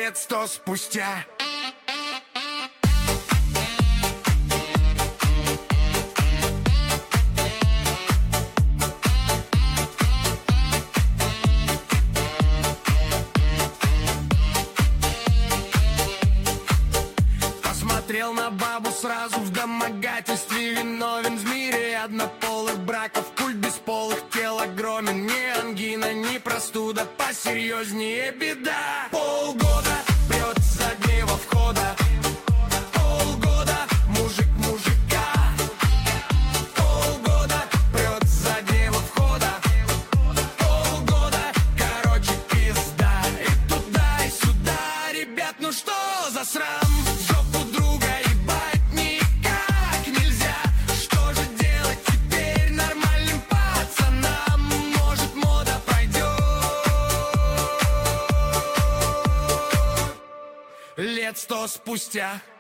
лет 100 спустя. Посмотрел на бабу сразу, в домогательстве виновен. В мире однополых браков культ бесполых тел огромен. Ни ангина, ни простуда, посерьезнее беда. Полгода прет с заднего входа, полгода мужик мужика, полгода прет с заднего входа, полгода, короче, пизда. И туда, и сюда, ребят, ну что за срам? Лет 100 спустя.